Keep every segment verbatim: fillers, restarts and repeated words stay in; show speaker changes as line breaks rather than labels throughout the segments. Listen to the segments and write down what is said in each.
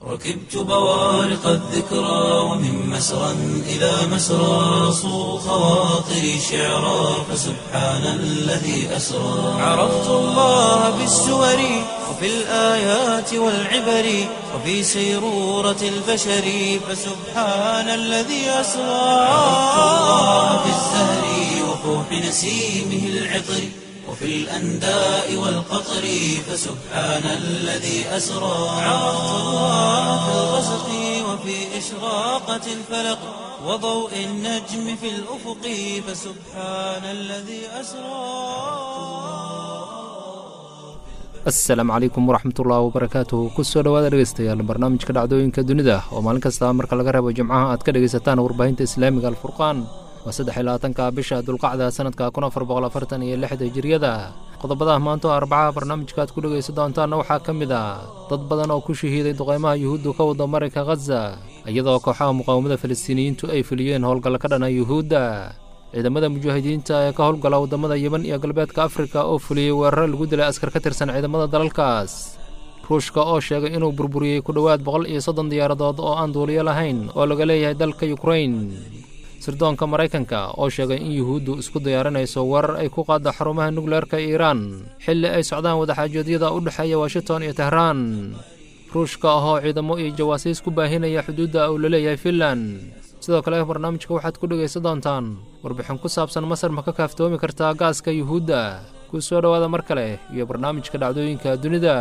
ركبت بوارق الذكرى ومن مسرى إلى مسرى صو خواطري شعرا فسبحان الذي أسرى عرفت الله بالسور وفي الآيات والعبر وفي سيرورة البشر فسبحان الذي أسرى عرفت الله بالزهر وفوح نسيمه العطر وفي الأنداء والقطر فسبحان الذي أسرى عرفت الله في الغسق وفي إشراقة الفلق وضوء النجم في الأفق فسبحان الذي أسرى.
asalaamu calaykum waraxmatullaahi wabarakaatuhu kusoo dhawaada dhegeystayaal barnaamijka dhacdooyinka dunida oo maalin kasta marka laga reebo jimcaha aad ka dhegaysataan warbaahinta islaamiga alfurqaan waa saddex iyo labaatanka bisha dulqacda sanadka kun afar boqol afartan iyo lixda hijriyada qodobada maanta oo arbacaha barnaamijka aad ku dhegaysan doontaanna waxaa ka mid ah dad badan oo ku shahiiday duqeymaha yuhuuddu ka wada marinka khaza iyadoo kooxaha muqaawamada falastiiniyiintu ay fuliyeen howlgalla ka dhana yuhuudda ciidamada mujaahidiinta ee ka howlgala waddamada yeman iyo galbeedka afrika oo fuliyey weeraro lagu dilay askar ka tirsan ciidamada dalalkaas ruushka oo sheegay inuu burburiyey ku dhowaad boqol iyo soddon diyaaradood oo aan duuliyo lahayn oo laga leeyahay dalka yukrain sirdoonka maraykanka oo sheegay in yuhuuddu isku diyaarinayso weerar ay ku qaaddo xarumaha nukleerka iiraan xilli ay socdaan wadaxaajoodyada u dhexeeya washington iyo tehraan ruushka ahoo ciidamo iyo jawaasiis ku baahinaya xuduudda uu la leeyahay finland sidoo kale barnaamijka waxaad ku dhegaysan doontaan warbixin ku saabsan masar ma ka kaaftoomi kartaa gaaska yuhuudda ku soo dhowaada mar kale iyo barnaamijka dhacdooyinka dunida.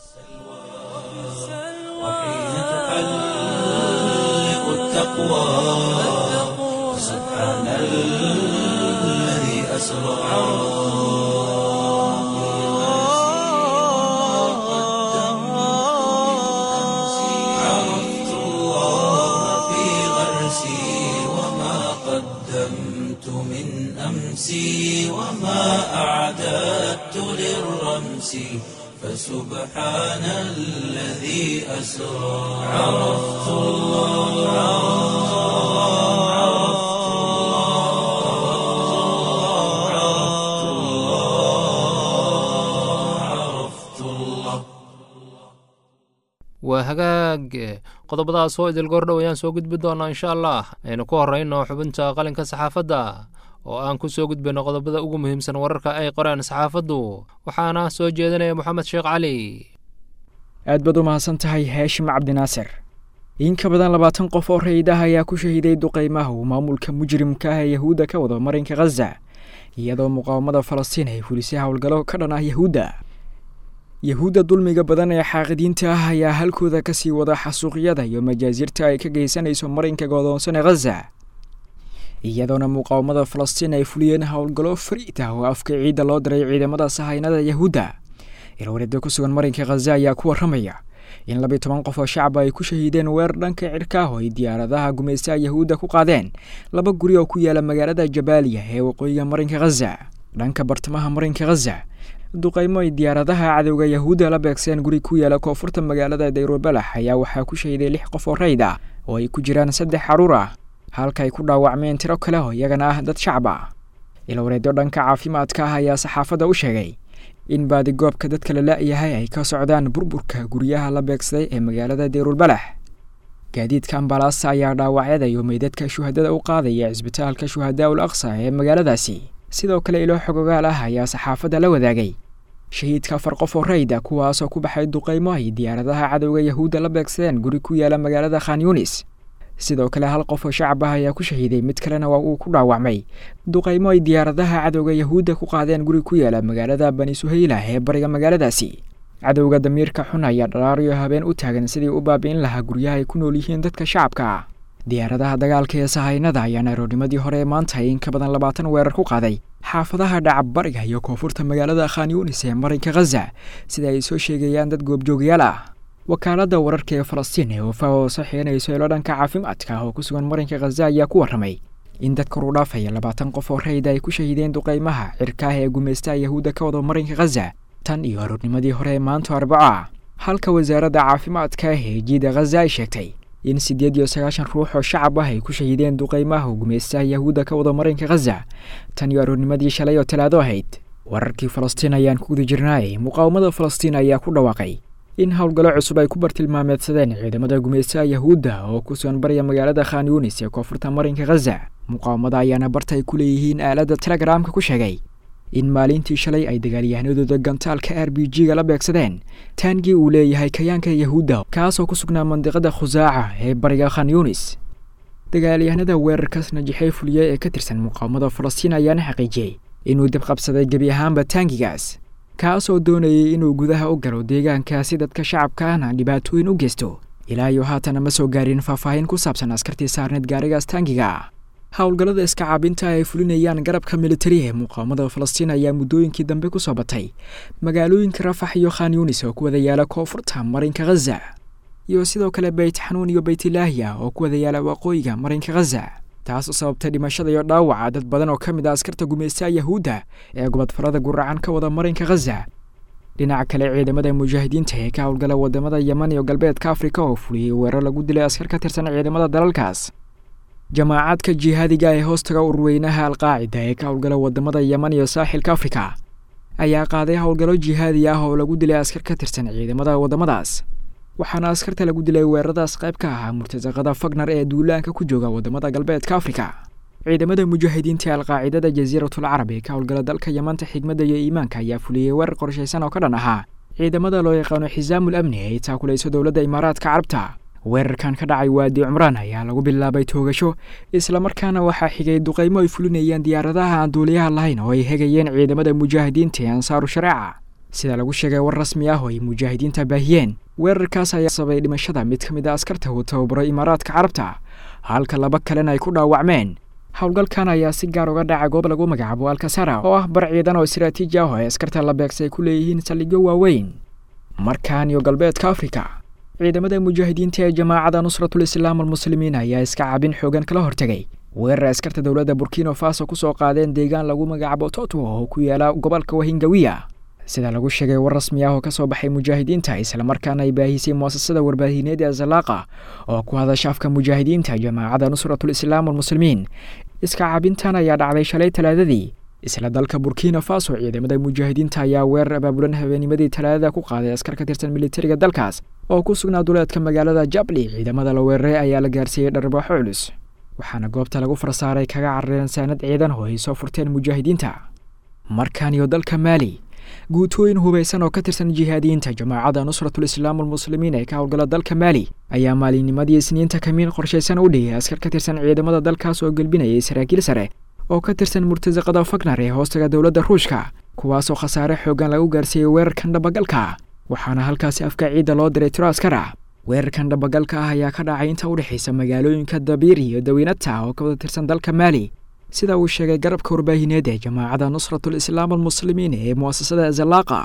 أمسي وما أعددت للرمس فسبحان الذي أسرى عرفت الله عرفت الله عرفت الله
waa hagaag qodobadaas oo idil goordhow ayaan soo gudbi doonaa insha allah aynu ku horrayno xubinta qalinka saxaafadda oo aan ku soo gudbayno qodobada ugu muhiimsan wararka ay qoreen saxaafaddu waxaana soo jeedinaya moxamed sheekh cali.
aad baad u mahadsan tahay haashim cabdinaasir. in ka badan labaatan qof oo raydaha ayaa ku shahiiday duqeymaha uu maamulka mujrimka ah ee yahuudda ka wada marinka khaza iyadoo muqaawamada falastiin ay fulisay howlgallo ka dhan ah yahuudda. yahuudda dulmiga badan ee xaaqidiinta ah ayaa halkooda ka sii wada xasuuqyada iyo majaasirta ay ka geysanayso marinka godoonsan ee khaza iyadoona muqaawamada falastiin ay fuliyeen howlgallo fariid ah oo afka ciidda loo diray ciidamada sahaynada yahuudda. ilwareedda ku sugan marinka khaza ayaa ku warramaya in labiyo toban qof oo shacaba ay ku shahiideen weerar dhanka cirka ah oo ay diyaaradaha gumaystaha yahuudda ku qaadeen laba guri oo ku yaala magaalada jabaaliya ee waqooyiga marinka khaza. dhanka bartamaha marinka khaza duqaymo ay diyaaradaha cadowga yahuudda la beegseen guri ku yaala koonfurta magaalada dayrobalax ayaa waxaa ku shahiiday lix qof oo rayd ah oo ay ku jiraan saddex caruur ah halka ay ku dhaawacmeen tiro kale oo iyagana ah dad shacab ah. ilwareedyo dhanka caafimaadka ah ayaa saxaafadda u sheegay in baadigoobka dadka la la'yahay ay ka socdaan burburka guryaha la beegsaday ee magaalada dayrulbalax. gaadiidka ambalaasta ayaa dhaawacyada iyo meydadka shuhadada u qaadaya cisbitaalka shuhadaa ul aqsa ee magaaladaasi. sidoo kale ilo xogogaal ah ayaa saxaafadda la wadaagay shahiidka afar qof oo rayda kuwaasoo ku baxay duqaymo ay diyaaradaha cadowga yahuudda la beegsadeen guri ku yaala magaalada khan yunis. sidoo kale hal qof oo shacab ah ayaa ku shahiiday mid kalena waa uu ku dhaawacmay duqaymo ay diyaaradaha cadowga yahuudda ku qaadeen guri ku yaala magaalada bani suhayla ee bariga magaaladaasi. cadowga damiirka xun ayaa dharaariyo habeen u taagan sidii u baabi'in lahaa guryaha ay ku nool yihiin dadka shacabka ah. diyaaradaha dagaalka ee sahaynada ayaa nairoonimadii hore ee maanta in ka badan labaatan weerar ku qaaday xaafadaha dhacab bariga iyo koonfurta magaalada khan yunis ee marinka khaza sida ay soo sheegayaan dad goobjoogayaal ah. wakaaladda wararka ee falastiin ee wafa oo saxiinayso ilo dhanka caafimaadka oo ku sugan marinka khaza ayaa ku warramay in dad kor u dhaafaya labaatan qof oo rayda ay ku shahiideen duqaymaha cirka ah ee gumaystaha yahuudda ka wada marinka khaza tan iyo aroornimadii hore ee maanta arbaco ah. halka wasaaradda caafimaadka ee jiida khaza ay sheegtay in siddeed iyo sagaashan ruux oo shacab ah ay ku shahiideen duqaymaha gumeystaha yahuudda ka wada marinka Gaza tan iyo aroornimadii shalay oo talaado ahayd. wararkii Falastiin ayaan ku guda jirnay muqaawamada Falastiin ayaa ku dhawaaqay in howlgallo cusub ay ku bartilmaameedsadeen ciidamada gumaystaha yahuudda oo ku sugan bariga magaalada khan yunis ee koonfurta marinka khaza. muqaawamada ayaana barta ay ku leeyihiin aaladda telegramka ku sheegay in maalintii shalay ay dagaalyahanadooda gantaalka r b g ga la beegsadeen taangii uu leeyahay kayaanka yahuudda kaasoo ku sugnaa mandiqada khusaaca ee bariga khan yunis. dagaalyahanada weerarkaas najixay fuliye ee ka tirsan muqaawamada falastiin ayaana xaqiijiyey inuu dib qabsaday gebi ahaanba taangigaas kaasoo doonayay inuu gudaha u galo deegaankaasi dadka shacabkaana dhibaatooyin u geysto. ilaa iyo haatana ma soo gaarin faahfaahin ku saabsan askartii saarneed gaarigaas taangiga. howlgallada iska caabinta ay fulinayaan garabka militari ee muqaawamada falastiin ayaa muddooyinkii dambe ku soo batay magaalooyinka rafax iyo khan yunis oo ku wada yaala koonfurta marinka khaza iyo sidoo kale beyt xanuun iyo beytilaahiya oo ku wada yaala waqooyiga marinka khaza, taas oo sababtay dhimashada iyo dhaawaca dad badan oo ka mid ah askarta gumaystaha yahuudda ee gobodfalada guracan ka wada marinka khaza. dhinaca kale ciidamada mujaahidiinta ee ka howlgala wadamada yeman iyo galbeedka afrika oo fuliyey weerar lagu dilay askar ka tirsan ciidamada dalalkaas. jamaacadka jihaadiga ee hoostaga ururweynaha alqaacida ee ka howlgala wadamada yeman iyo saaxilka afrika ayaa qaaday howlgallo jihaadi ah oo lagu dilay askar ka tirsan ciidamada wadamadaas, waxaana askarta lagu dilay weeraradaas qayb ka ahaa murtasaqada fagnar ee duulaanka ku jooga wadamada galbeedka afrika. ciidamada mujaahidiinta alqaacidada jasiiratul carab ee ka howlgala dalka yamanta xigmadda iyo iimaanka ayaa fuliyey weerar qorshaysan oo ka dhan ahaa ciidamada loo yaqaano xisaamul amni ee taakulayso dowladda imaaraadka carabta. weerarkan ka dhacay waadi cumraan ayaa lagu bilaabay toogasho, islamarkaana waxaa xigay duqaymo ay fulinayeen diyaaradaha aan duuliyaha lahayn oo ay hegayeen ciidamada mujaahidiinta ee ansaaru shareeca. sida lagu sheegay war rasmi ah oo ay mujaahidiinta baahiyeen, weerarkaas ayaa sababay dhimashada mid ka mid a askarta uu tababaro imaaraadka carabta, halka laba kalena ay ku dhaawacmeen. howlgalkan ayaa si gaar uga dhacay goob lagu magacaabo alkasara oo ah bar ciidan oo istiraatiiji ah oo ay askarta la beegsay ku leeyihiin saldhigyo waaweyn. markaan iyo galbeedka afrika ciidamada mujaahidiinta ee jamaacada nusratul islaam almuslimiin ayaa iska caabin xoogan kala hortegay weerar askarta dowladda burkina faso ku soo qaadeen deegaan lagu magacaabo totu oo ku yaala gobolka wahingawiya. sida lagu sheegay war rasmi ah oo ka soo baxay mujaahidiinta islamarkaana ay baahisay muasasada warbaahineed ee zalaaqa oo ku hadasha afka mujaahidiinta jamaacada nusratul islaam almuslimiin. iska caabintan ayaa dhacday shalay talaadadii isla dalka burkina faso. ciidamada mujaahidiinta ayaa weerar abaabulan habeenimadii talaadada ku qaaday askar ka tirsan militariga dalkaas oo ku sugnaa duleedka magaalada jabli. ciidamada la weeraray ayaa la gaarsiiyey dharbaaxo culus, waxaana goobta lagu farsaaray kaga carareen saanad ciidan oo ay soo furteen mujaahidiinta. markaan iyo dalka maali guutooyin hubaysan oo ka tirsan jihaadiyiinta jamaacada nusratul islaam almuslimiin ee ka howlgala dalka maali ayaa maalinnimadii isniinta kamiin qorshaysan u dhigay askar ka tirsan ciidamada dalkaas oo gelbinayay saraakiil sare oo ka tirsan murtasaqada fagnar ee hoostaga dowladda ruushka, kuwaasoo khasaare xoogan lagu gaarsiiyey weerarkan dhabagalka, waxaana halkaasi afka ciidda loo diray tiro askar ah. weerarkan dhabagalka ah ayaa ka dhacay inta u dhexaysa magaalooyinka dabiir iyo dawiinata oo ka wada tirsan dalka maali, sida uu sheegay garabka warbaahineed ee jamaacada nusratul islaam almuslimiin ee muasasada zalaaqa.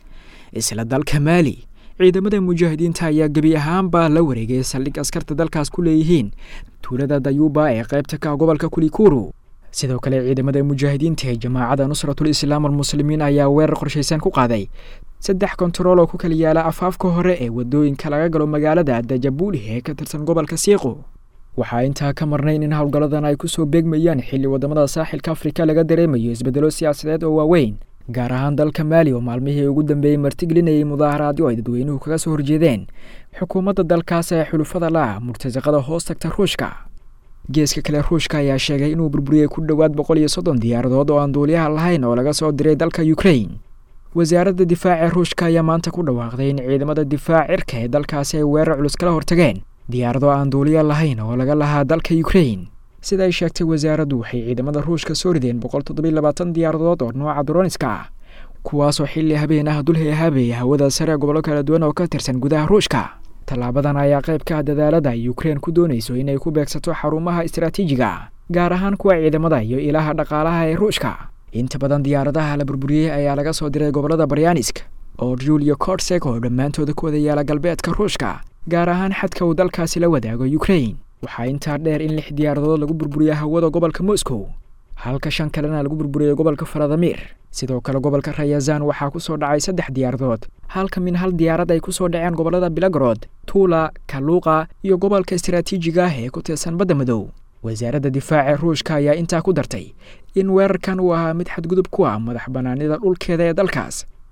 isla dalka maali ciidamada mujaahidiinta ayaa gebi ahaanba la wareegay saldhig askarta dalkaas ku leeyihiin tuulada dayuuba ee qaybta ka gobolka kulikuru. sidoo kale ciidamada mujaahidiinta ee jamaacada nusratul islaam almuslimiin ayaa weerar qorshaysan ku qaaday saddex kontarool oo ku kala yaala afaafka hore ee wadooyinka laga galo magaalada dajabuuli ee ka tirsan gobolka siiqo. waxaa intaa ka marnayn in howlgalladan ay ku soo beegmayaan xilli wadamada saaxilka afrika laga dareemayo isbeddelo siyaasadeed oo waaweyn, gaar ahaan dalka maali oo maalmihii ugu dambeeyey martigelinayay mudaaharaadyo ay dadweynuhu kaga soo horjeedeen xukuumadda dalkaas ee xulufada la murtasaqada hoos tagta ruushka. geeska kale ruushka ayaa sheegay inuu burburiyey ku dhowaad boqol iyo soddon diyaaradood oo aan duuliyaha lahayn oo laga soo diray dalka ukraine. wasaaradda difaaca ruushka ayaa maanta ku dhawaaqday in ciidamada difaac cirka ee dalkaasi ay weerar culus kala hortageen diyaarado aan duuliya lahayn oo laga lahaa dalka ukraine. sida ay sheegtay wasaaraddu waxay ciidamada ruushka soo rideen boqol toddobiyo labaatan diyaaradood oo nooca droniska ah, kuwaasoo xilli habeen ah dul heehaabaya hawada sare gobollo kala duwan oo ka tirsan gudaha ruushka. tallaabadan ayaa qayb ka ah dadaalada ay ukraine ku doonayso inay ku beegsato xarumaha istiraatiijiga, gaar ahaan kuwa ciidamada iyo ilaha dhaqaalaha ee ruushka. inta badan diyaaradaha la burburiyey ayaa laga soo diray gobollada baryaanisk oo juliyo kortsek oo dhammaantooda ku wada yaala galbeedka ruushka, gaar ahaan xadka uu dalkaasi la wadaago ukraine. waxaa intaa dheer in lix diyaaradood lagu burburiya hawada gobolka moscow, halka shan kalena lagu burburiyey gobolka faradamir. sidoo kale gobolka rayazan waxaa ku soo dhacay saddex diyaaradood, halka min hal diyaarad ay ku soo dhaceen gobollada bilagorod, tuula, kaluuqa iyo gobolka istiraatiijiga ah ee ku tirsan badda madow. wasaaradda difaaca ruushka ayaa intaa ku dartay in weerarkan uu ahaa mid xadgudub ku ah madax bannaanida dhulkeeda ee dalkaas,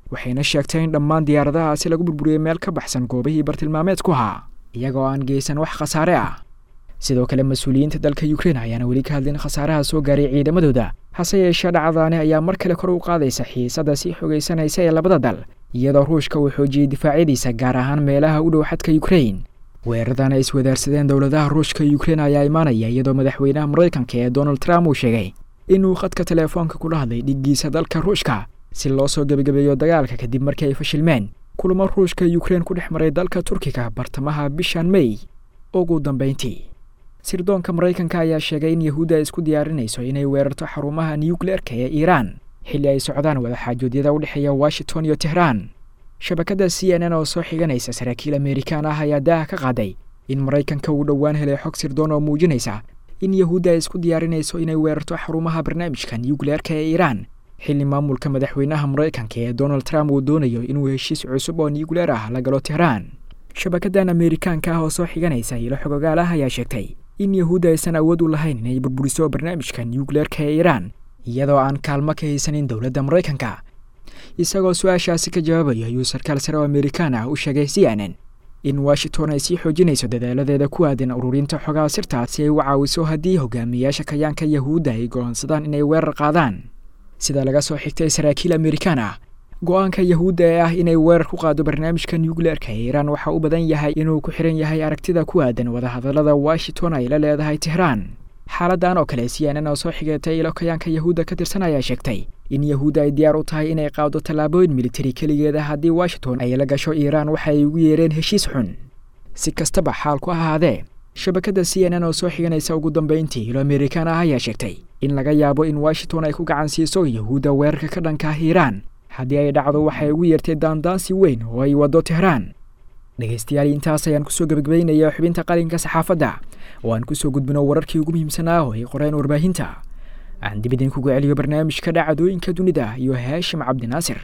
waxayna sheegtay in dhammaan diyaaradahaasi lagu burburiyey meel ka baxsan goobihii bartilmaameedku ahaa iyagoo aan geysan wax khasaare ah. sidoo kale mas-uuliyiinta dalka Ukraine ayaana weli ka hadlin khasaaraha soo gaaray ciidamadooda, hase yeeshee dhacdaani ayaa mar kale kor u qaadaysa xiisadda sii xogeysanaysa ee labada dal, iyadoo Ruushka uu xoojiyey difaacyadiisa gaar ahaan meelaha u dhow xadka Ukraine. weerardan ay iswadaarsadeen dowladaha Ruushka iyo Ukraine ayaa imaanaya iyadoo madaxweynaha Mareykanka ee Donald Trump uu sheegay inuu khadka teleefoonka kula hadlay dhigiisa dalka Ruushka si loo soo gabagabeeyo dagaalka kadib markii ay fashilmeen kulamo Ruushka iyo Ukraine ku dhex maray dalka Turkiga bartamaha bishan May. ugu dambeyntii, sirdoonka Mareykanka ayaa sheegay in Yahuudda ay isku diyaarinayso inay weerarto xarumaha nuclear-ka ee Iran xilli ay socdaan wada xaajoodiyada u dhexeeya Washington iyo Tehran. shabakada C N N oo soo xiganaysa saraakiil Amerikaan ah ayaa daaha ka qaaday in Mareykanka uu dhowaan helay xog sirdoon oo muujinaysa in Yahuudda ay isku diyaarinayso inay weerarto xarumaha barnaamijka nuclear-ka ee Iran xilli maamulka madaxweynaha Mareykanka ee Donald Trump uu doonayo inuu heshiis cusub oo nuclear ah la galo Tehran. shabakadan Amerikaanka ah oo soo xiganaysa ilo xogogaal ah ayaa sheegtay in Yahuudda aysan awood u lahayn inay burburiso barnaamijka nuclear-ka ee Iran iyadoo aan kaalmo ka haysanin dowladda Mareykanka. isagoo su'aashaasi ka jawaabaya ayuu sarkaal sare oo Amerikaan ah u sheegay C N N in Washington ay sii xoojinayso dadaaladeeda ku aadan ururinta xogaha sirta si ay u caawiso haddii hogaamiyaasha kayaanka Yahuudda ay go'aansadaan inay weerar qaadaan. sida laga soo xigtay saraakiil Amerikaan ah, go'aanka Yahuudda ee ah inay weerar ku qaado barnaamijka nuclear-ka ee Iran waxa uu badan yahay inuu ku xiran yahay aragtida ku aadan wada hadallada Washington ay la leedahay Tehran. xaaladan oo kale C N N oo soo xigatay ilo kayaanka Yahuudda ka tirsan ayaa sheegtay in Yahuudda ay diyaar u tahay inay qaado tallaabooyin militari kaligeeda haddii Washington ay la gasho Iran waxa ay ugu yeereen heshiis xun. si kastaba xaalku ahaadee, shabakada C N N oo soo xiganaysa ugu dambeyntii ilo Amerikaan ah ayaa sheegtay in laga yaabo in Washington ay ku gacan siiso Yahuudda weerarka ka dhanka ah Iran haddii ay dhacdo waxay ugu yeertay daandaansi weyn oo ay wado Tehran. dhegeystayaal, intaas ayaan kusoo gabagabaynayaa xubinta qalinka saxaafadda oo aan kusoo gudbino wararkii ugu muhiimsanaa oo ay qoreen warbaahinta. aan dib idin kugu celiyo barnaamijka dhacdooyinka dunida iyo Haashim Cabdinaasir.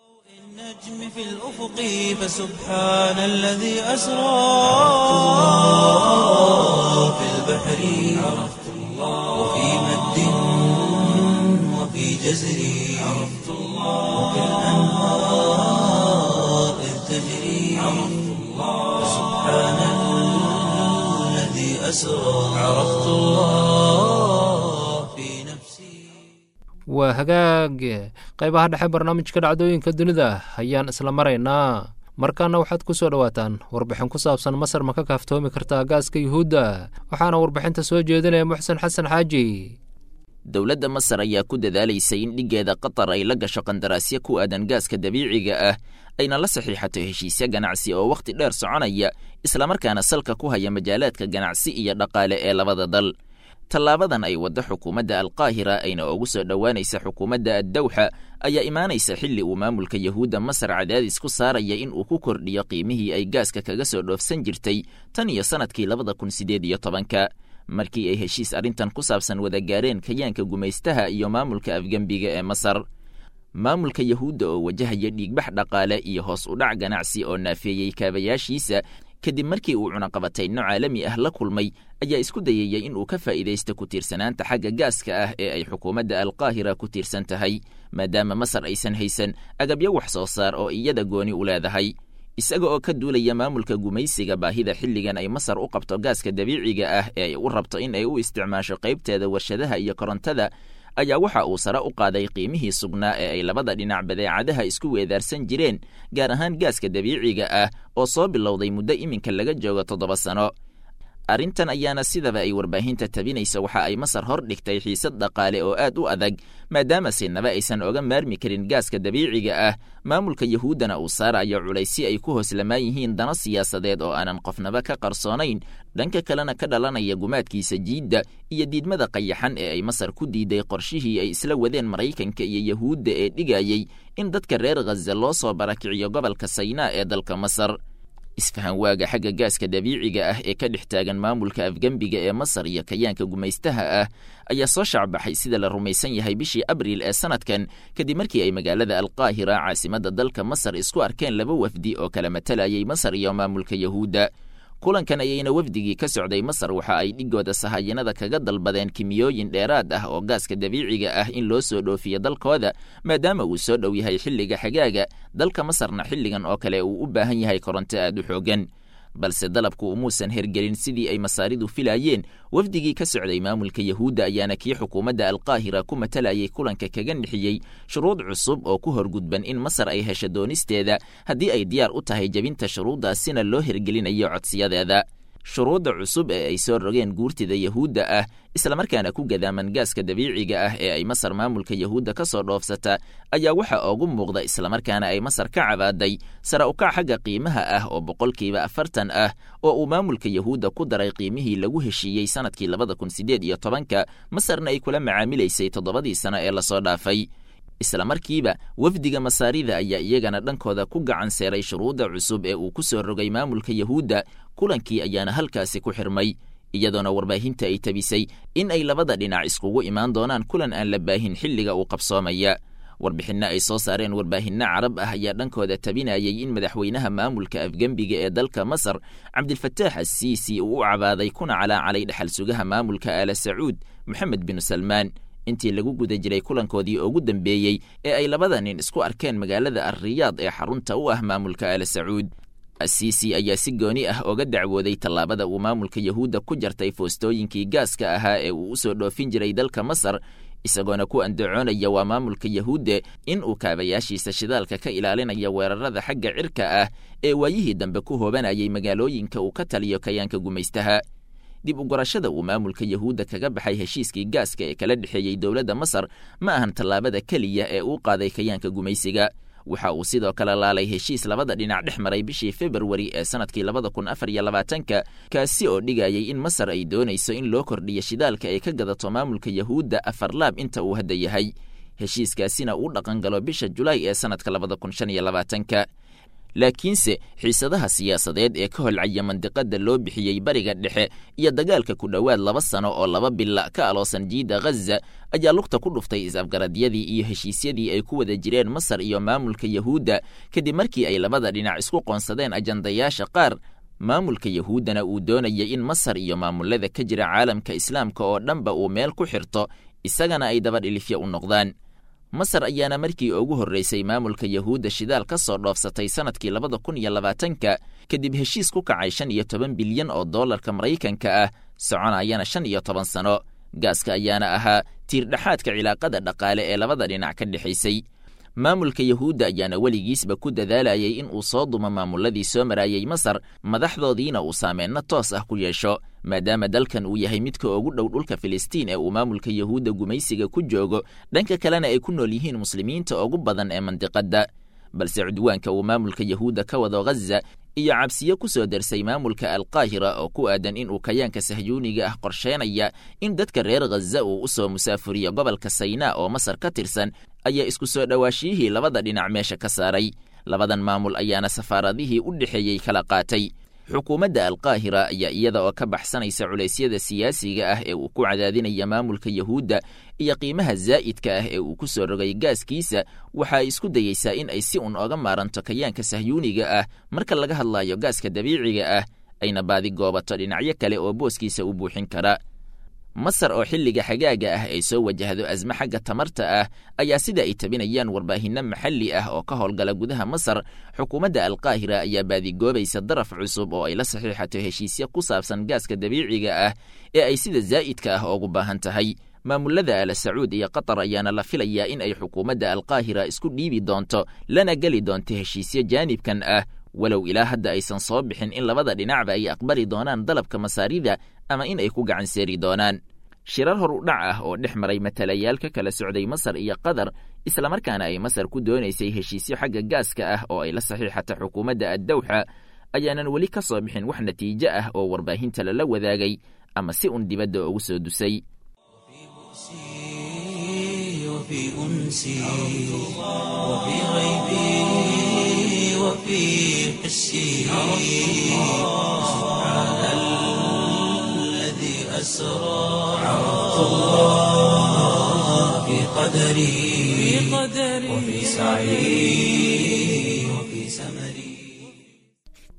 النجم في الأفق فسبحان الذي أسرى في البحر عرفت الله وفي مد وفي جزر عرفت الله وفي الأنهار إذ تجري عرفت الله فسبحان الذي أسرى عرفت الله في نفسي.
waa hagaag qaybaha dhexe barnaamijka dhacdooyinka dunida ayaan isla maraynaa. markaana waxaad ku soo dhawaataan warbixin ku saabsan Masar ma ka kaaftoomi kartaa gaaska Yuhuudda, waxaana warbixinta soo jeedinaya Muxsin Xasan Xaaji.
dowladda Masar ayaa ku dadaalaysay in dhigeeda Qatar ay la gasho qandaraasyo ku aadan gaaska dabiiciga ah ayna la saxiixato heshiisyo ganacsi oo waqti dheer soconaya islamarkaana salka ku haya majaalaadka ganacsi iyo dhaqaale ee labada dal. tallaabadan ay waddo xukuumadda alqaahira ayna ugu soo dhowaanaysa xukuumadda addawxa ayaa imaanaysa xilli uu maamulka Yahuudda Masar cadaadis ku saaraya in uu ku kordhiyo qiimihii ay gaaska kaga soo dhoofsan jirtay tan iyo sanadkii labada kun sideed iyo tobanka markii ay heshiis arrintan ku saabsan wada gaareen kayaanka gumaystaha iyo maamulka afgembiga ee Masar. maamulka Yahuudda oo wajahaya dhiigbax dhaqaale iyo hoos u dhac ganacsi oo naafeeyey kaabayaashiisa kadib markii uu cunaqabatayno caalami ah la kulmay ayaa isku dayayay in uu ka faa'iidaysto ku tiirsanaanta xagga gaaska ah ee ay xukuumadda alqaahira ku tiirsan tahay maadaama Masar aysan haysan agabyo wax soo saar oo iyada gooni u leedahay. isaga oo ka duulaya maamulka gumaysiga baahida xilligan ay Masar u qabto gaaska dabiiciga ah ee ay u rabto in ay u isticmaasho qaybteeda warshadaha iyo korontada ayaa waxa uu sare u qaaday qiimihii sugnaa ee ay labada dhinac badeecadaha isku weedaarsan jireen, gaar ahaan gaaska dabiiciga ah oo soo bilowday muddo iminka laga joogo toddoba sano. arrintan ayaana sidaba ay warbaahinta tabinaysa waxa ay Masar hor dhigtay xiisad dhaqaale oo aad u adag maadaama sinaba aysan oga maarmi karin gaaska dabiiciga ah. maamulka Yahuuddana uu saarayo culaysyo ay ku hoslamaan yihiin dano siyaasadeed oo aanan qofnaba ka qarsoonayn, dhanka kalena ka dhalanaya gumaadkiisa jiidda iyo diidmada qayaxan ee ay Masar ku diiday qorshihii ay isla wadeen Maraykanka iyo Yahuudda ee dhigayay in dadka reer Gaza loo soo barakiciyo gobolka Saynaa ee dalka Masar. isfahan waaga xagga gaaska dabiiciga ah ee ka dhex taagan maamulka afgembiga ee Masar iyo kayaanka gumaystaha ah ayaa soo shacbaxay sida la rumaysan yahay bishii Abriil ee sanadkan kadib markii ay magaalada alqaahira caasimadda dalka Masar isku arkeen laba wafdi oo kala matalayay Masar iyo maamulka Yahuudda. kulankan ayayna wafdigii ka socday masar waxa ay dhigooda sahayanada kaga dalbadeen kimiyooyin dheeraad ah oo gaaska dabiiciga ah in loo soo dhoofiyo dalkooda maadaama uu soo dhow yahay xilliga xagaaga dalka masarna xilligan oo kale uu u baahan yahay koronto aad u xoogan balse dalabku umuusan hergelin sidii ay masaaridu filaayeen wafdigii ka socday maamulka yahuudda ayaana kii xukuumadda alqaahira ku matalayay kulanka kaga nixiyey shuruud cusub oo ku horgudban in masar ay hesho doonisteeda haddii ay diyaar u tahay jebinta shuruuddaasina loo hergelinayo codsiyadeeda shuruudda cusub ee ay soo rogeen guurtida yahuudda ah islamarkaana ku gadaaman gaaska dabiiciga ah ee ay masar maamulka yahuudda ka soo dhoofsata ayaa waxa ugu muuqda islamarkaana ay masar ka cabaaday sare ukac xagga qiimaha ah oo boqolkiiba afartan ah oo uu maamulka yahuudda ku daray qiimihii lagu heshiiyey sanadkii labada kun siddeed iyo tobanka masarna ay kula macaamilaysay toddobadii sano ee lasoo dhaafay isla markiiba wafdiga masaarida ayaa iyagana dhankooda ku gacan seeray shuruudda cusub ee uu ku soo rogay maamulka yahuudda kulankii ayaana halkaasi ku xirmay iyadoona warbaahinta ay tabisay in ay labada dhinac iskugu imaan doonaan kulan aan la baahin xilliga uu qabsoomaya warbixinno ay soo saareen warbaahinno carab ah ayaa dhankooda tabinayay in madaxweynaha maamulka afgembiga ee dalka masar cabdilfataax assiisi uu u cabaaday kuna calaacalay dhexal sugaha maamulka aala sacuud moxamed binu salmaan intii lagu guda jiray kulankoodii ugu dambeeyey ee ay labada nin isku arkeen magaalada alriyaad ee xarunta u ah maamulka aala sacuud assiisi ayaa si gooni ah oga dacwooday tallaabada uu maamulka yahuudda ku jartay foostooyinkii gaaska ahaa ee uu u soo dhoofin jiray dalka masar isagoona ku andacoonaya waa maamulka yahuudde in uu kaabayaashiisa shidaalka ka ilaalinaya weerarada xagga cirka ah ee waayihii dambe ku hoobanayay magaalooyinka uu ka taliyo kayaanka gumaystaha dib u gorashada uu maamulka yahuudda kaga baxay heshiiskii gaaska ee kala dhexeeyey dowladda masar ma ahan tallaabada keliya ee uu qaaday kayaanka gumaysiga waxa uu sidoo kale laalay heshiis labada dhinac dhex maray bishii februari ee sanadkii labada kun afar iyo labaatanka kaasi oo dhigayay in masar ay doonayso in loo kordhiyo shidaalka ay ka gadato maamulka yahuudda afar laab inta uu hadda yahay heshiiskaasina uu dhaqan galo bisha julaay ee sanadka labada kun shan iyo labaatanka laakiinse xiisadaha siyaasadeed ee ka holcaya mandiqada loo bixiyey bariga dhexe iyo dagaalka ku dhowaad laba sano oo laba bila ka aloosan jiida ghaza ayaa lugta ku dhuftay is-afgaradyadii iyo heshiisyadii ay ku wada jireen masar iyo maamulka yahuudda kadib markii ay labada dhinac isku qoonsadeen ajandayaasha qaar maamulka yahuuddana uu doonaya in masar iyo maamulada ka jira caalamka islaamka oo dhanba uu meel ku xirto isagana ay dabadhilifya u noqdaan masar ayaana markii ugu horreysay maamulka yahuudda shidaal ka soo dhoofsatay sanadkii labada kun iyo labaatanka kadib heshiis ku kacay shan iyo toban bilyan oo dollarka maraykanka ah soconayana shan iyo toban sano gaaska ayaana ahaa tiirdhexaadka cilaaqada dhaqaale ee labada dhinac ka dhexaysay maamulka yahuudda ayaana weligiisba ku dadaalayay in uu soo dumo maamuladii soo marayay masar madaxdoodiina uu saameenno toos ah ku yeesho maadaama dalkan uu yahay midka ugu dhow dhulka filistiin ee uu maamulka yahuudda gumaysiga ku joogo dhanka kalena ay ku nool yihiin muslimiinta ugu badan ee mandiqadda balse cudwaanka uu maamulka yahuudda ka wado ghaza iyo cabsiyo ku soo darsay maamulka alqaahira oo ku aadan in uu kayaanka sahyuuniga ah qorsheynaya in dadka reer ghaza uu u soo musaafuriyo gobolka saynaa oo masar ka tirsan ayaa isku soo dhowaashiyihii labada dhinac meesha ka saaray labadan maamul ayaana safaaradihii u dhexeeyey kala qaatay xukuumadda alqaahira ayaa iyada oo ka baxsanaysa culeysyada siyaasiga ah ee uu ku cadaadinaya maamulka yahuudda iyo qiimaha zaa'idka ah ee uu ku soo rogay gaaskiisa waxa ay isku dayeysaa in ay si un oga maaranto kayaanka sahyuuniga ah marka laga hadlayo gaaska dabiiciga ah ayna baadi goobato dhinacyo kale oo booskiisa u buuxin kara masar oo xilliga xagaaga ah ay soo wajahdo asmo xagga tamarta ah ayaa sida ay tabinayaan warbaahinno maxalli ah oo ka howlgala gudaha masar xukuumadda alqaahira ayaa baadigoobaysa daraf cusub oo ay la saxiixato heshiisyo ku saabsan gaaska dabiiciga ah ee ay sida zaa'idka ah ugu baahan tahay maamulada ala sacuud iyo qatar ayaana la filayaa in ay xukuumadda alqaahira isku dhiibi doonto lana geli doonto heshiisyo jaanibkan ah walow ilaa hadda aysan soo bixin in labada dhinacba ay aqbali doonaan dalabka masaarida ama in ay ku gacan seeri doonaan shirar hor u dhac ah oo dhex maray matalayaal ka kala socday masar iyo qatar islamarkaana ay masar ku doonaysay heshiisyo xagga gaaska ah oo ay la saxiixata xukuumadda addawxa ayaanan weli ka soo bixin wax natiijo ah oo warbaahinta lala wadaagay ama si un dibadda ugu soo dusay
وفي أنسي وفي غيبي وفي حسي سبحان الذي أسرى عرفت الله في قدري وفي سعي وفي سمري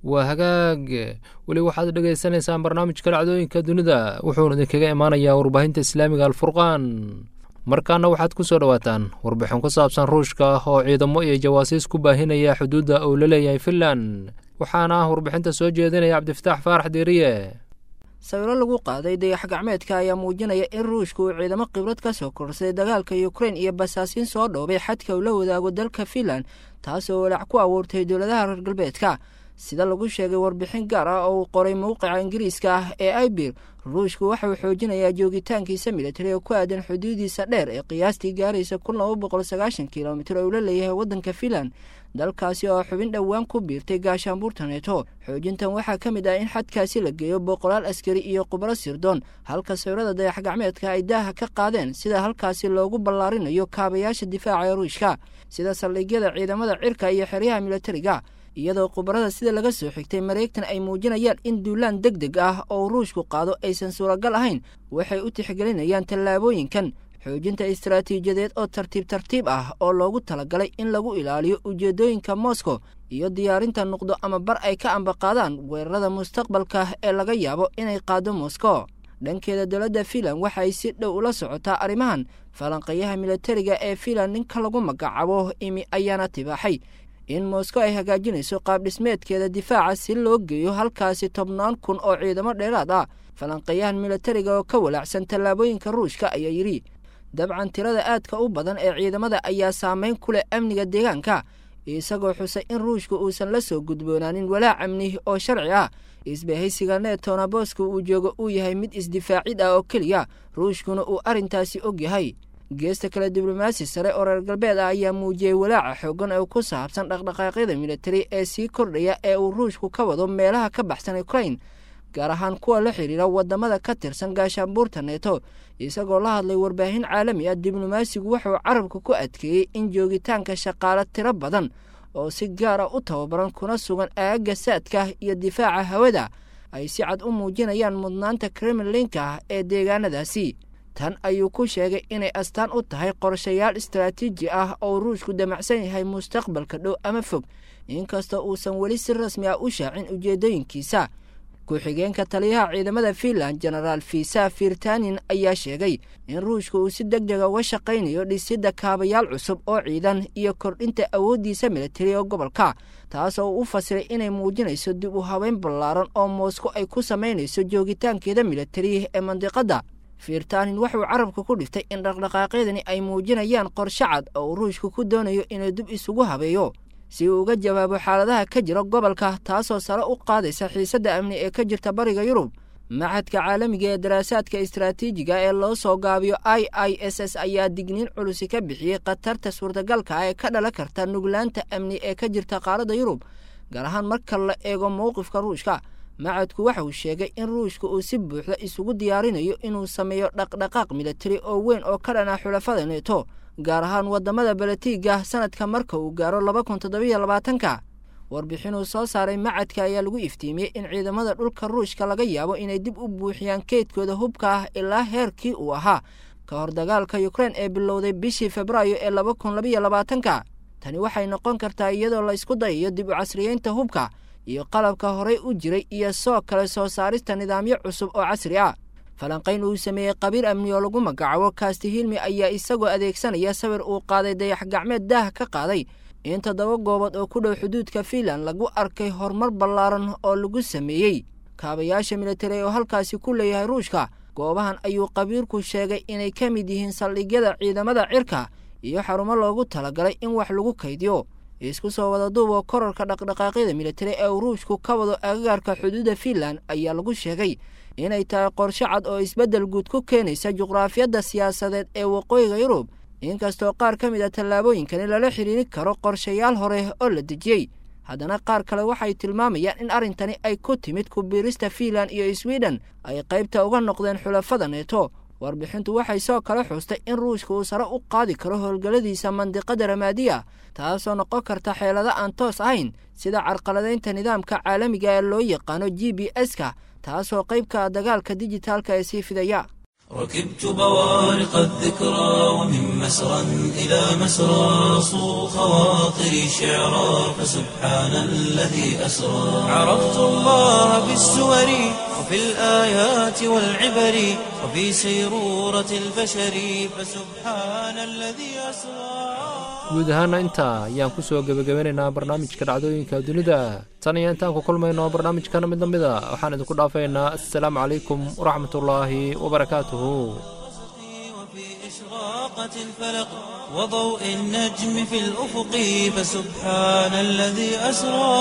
waa hagaag weli waxaad dhegaysanaysaan barnaamijka dhacdooyinka dunida wuxuuna idinkaga imaanayaa warbaahinta islaamiga alfurqaan markaana waxaad ku soo dhowaataan warbixin ku saabsan ruushka ah oo ciidamo iyo jawaasiis ku baahinaya xuduudda uu la leeyahay finland waxaana ah warbixinta soo jeedinaya cabdifataax faarax diiriye
sawiro lagu qaaday dayax gacmeedka ayaa muujinaya in ruushku uu ciidamo khibrad ka soo korsaday dagaalka yukrain iyo basaasiin soo dhoobay xadka uu la wadaago dalka finland taasoo walaac ku abuurtay dowladaha reer galbeedka sida lagu sheegay warbixin gaar ah oo uu qoray mowqica ingiriiska ah ee aibir ruushku waxa uu xoojinayaa joogitaankiisa militari oo ku aadan xuduudiisa dheer ee qiyaastii gaaraysa kun laba boqol sagaashan kilomitir oo uu la leeyahay waddanka finland dalkaasi oo xubin dhowaan ku biirtay gaashaanbuurta neeto xoojintan waxaa ka mid ah in xadkaasi la geeyo boqolaal askari iyo khubro sirdoon halka sawirada dayax gacmeedka ay daaha ka qaadeen sida halkaasi loogu ballaarinayo kaabayaasha difaaca ee ruushka sida saldhigyada ciidamada cirka iyo xeryaha militariga iyadoo khubarada sida laga soo xigtay mareegtan ay muujinayaan in duulaan deg deg ah oo ruushku qaado aysan suuragal ahayn waxay u tixgelinayaan tallaabooyinkan xoojinta istaraatiijiyadeed oo tartiib tartiib ah oo loogu talagalay in lagu ilaaliyo ujeeddooyinka moscow iyo diyaarinta nuqdo ama bar ay ka ambaqaadaan weerarada mustaqbalka ee laga yaabo inay qaado moscow dhankeeda dowladda finland waxay si dhow ula socotaa arrimahan falanqeeyaha militariga ee finland ninka lagu magacaabo imi ayaana tibaaxay in moscow ay hagaajinayso qaab dhismeedkeeda difaaca si loo geeyo halkaasi tobnaan kun oo ciidamo dheeraad ah falanqeeyahan militariga oo ka walaacsan tallaabooyinka ruushka ayaa yidhi dabcan tirada aadka u badan ee ciidamada ayaa saameyn ku leh amniga deegaanka isagoo xusay in ruushku uusan la soo gudboonaanin walaac amni oo sharci ah isbahaysiga neetona booska uu joogo uu yahay mid isdifaacid ah oo keliya ruushkuna uu arrintaasi og yahay geesta kale diblomaasi sare oo reer galbeed ah ayaa muujiyey walaaca xoogan oo ku saabsan dhaqdhaqaaqyada militari ee sii kordhaya ee uu ruushku ka wado meelaha ka baxsan ukrain gaar ahaan kuwa la xidhiira waddamada ka tirsan gaashaanbuurta neeto isagoo la hadlay warbaahin caalami ah diblomaasigu wuxuu carabka ku adkeeyey in joogitaanka shaqaale tiro badan oo si gaara u tababaran kuna sugan aagga saadka iyo difaaca hawada ay si cad u muujinayaan mudnaanta kremlinka ee deegaanadaasi tan ayuu ku sheegay inay astaan u tahay qorshayaal istaraatiiji ah oo ruushku damacsan yahay mustaqbalka dhow ama fog inkastoo uusan weli si rasmi ah u shaacin ujeeddooyinkiisa ku-xigeenka taliyaha ciidamada finland genaraal fisa firtanin ayaa sheegay in ruushku uu si deg dega uga shaqaynayo dhisidda kaabayaal cusub oo ciidan iyo kordhinta awooddiisa militari oo gobolka taas oo u fasiray inay muujinayso dib u habeyn ballaaran oo moscow ay ku samaynayso joogitaankeeda militari ee mandiqadda firtanin wuxuu carabka ku dhiftay in dhaqdhaqaaqyadani ay muujinayaan qorshe cad oo ruushku ku doonayo inuu dib isugu habeeyo si uu uga jawaabo xaaladaha ka jira gobolka taasoo sare u qaadaysa xiisadda amni ee ka jirta bariga yurub maxadka caalamiga ee daraasaadka istaraatiijiga ee loo soo gaabiyo i i s s ayaa digniin culusi ka bixiyey khatarta suurtagalka ah ee ka dhalan karta nuglaanta amni ee ka jirta qaaradda yurub gaar ahaan marka la eego mowqifka ruushka macadku waxa uu sheegay in ruushka uu si buuxda isugu diyaarinayo inuu sameeyo dhaqdhaqaaq militari oo weyn oo ka dhan ah xulafada neeto gaar ahaan waddamada balatiiga sanadka marka uu gaaro laba kun toddobiyo labaatanka warbixinuu soo saaray macadka ayaa lagu iftiimiyey in ciidamada dhulka ruushka laga yaabo inay dib u buuxiyaan keydkooda hubka ah ilaa heerkii uu ahaa ka hor dagaalka yukrain ee bilowday bishii febraayo ee laba kun labayo labaatanka tani waxay noqon kartaa iyadoo la isku dayayo dib u casriyeynta hubka iyo qalabka horey u jiray iyo soo kale soo saarista nidaamyo cusub oo casri ah falanqayn uu sameeyey qabiir amni oo lagu magacaabo kaasti hilmi ayaa isagoo adeegsanaya sawir uu qaaday dayax gacmeed daah ka qaaday in toddoba goobood oo ku dhow xuduudka finland lagu arkay horumar ballaaran oo lagu sameeyey kaabayaasha militari oo halkaasi ku leeyahay ruushka goobahan ayuu qabiirku sheegay inay ka mid yihiin saldhigyada ciidamada cirka iyo xarumo loogu talagalay in wax lagu kaydiyo isku soo wada duuboo korarka dhaqdhaqaaqyada militari ee uu ruushku ka wado agagaarka xuduudda finland ayaa lagu sheegay inay tahay qorshe cad oo isbeddel guud ku keenaysa juqraafiyadda siyaasadeed ee waqooyiga yurub inkastoo qaar ka mid a tallaabooyinkani lala xidhiiri karo qorshayaal hore oo la dejiyey haddana qaar kale waxay tilmaamayaan in arrintani ay ku timid ku biirista finland iyo sweden ay qaybta uga noqdeen xulafada neeto warbixintu waxay soo kala xuustay in ruushka uu sare u qaadi karo howlgalladiisa mandiqada ramaadiya taasoo noqon karta xeelado aan toos ahayn sida carqaladaynta nidaamka caalamiga ee loo yaqaano g b s ka taasoo qaybka dagaalka dijitaalka ee sii fidaya
ركبت بوارق الذكرى ومن مسرى إلى مسرى صو خواطري شعرا فسبحان الذي أسرى عرفت الله بالسور وفي الآيات والعبر وفي سيرورة البشر فسبحان الذي أسرى.
guud ahaana intaa ayaan ku soo gebagabeynaynaa barnaamijka dhacdooyinka dunida tan iyo intaan ku kulmayno barnaamijkana mid lamid a waxaan idinku dhaafaynaa assalaamu calaykum waraxmatullaahi wabarakaatuhu.
وضوء النجم في الأفق فسبحان الذي أسرى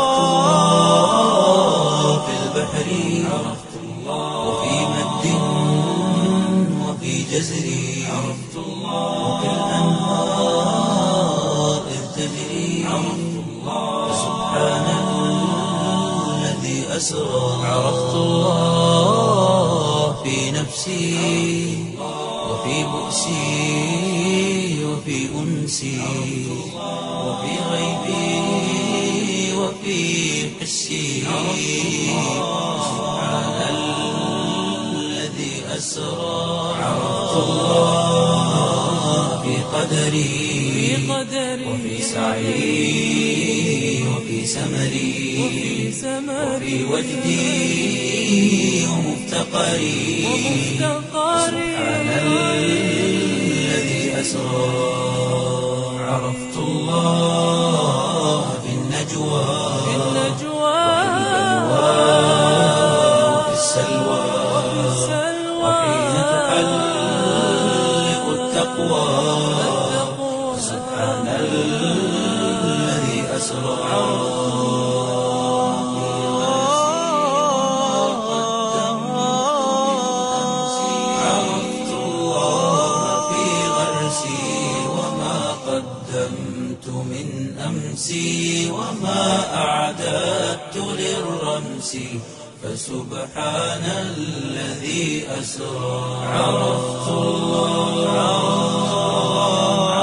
في البحر عرفت الله وفي مد وفي جزر عرفت الله وفي الأنهار إذ تجري عرفت الله فسبحان الذي أسرى عرفت الله في نفسي وفي بؤسي وفي أنسي وفي غيبي وفي حسي سبحان الذي أسرى عرفت الله في قدري وفي سعي وفي سمري وفي وجدي ومفتقري سبحان الذي أسرى عرفت الله في النجوى وفي السلوى وحين تحلق التقوى سبحان الذي أسرى. عرفت الله في غرسي وما قدمت من أمسي وما أعددت للرمس فسبحان الذي أسرى. عرفت الله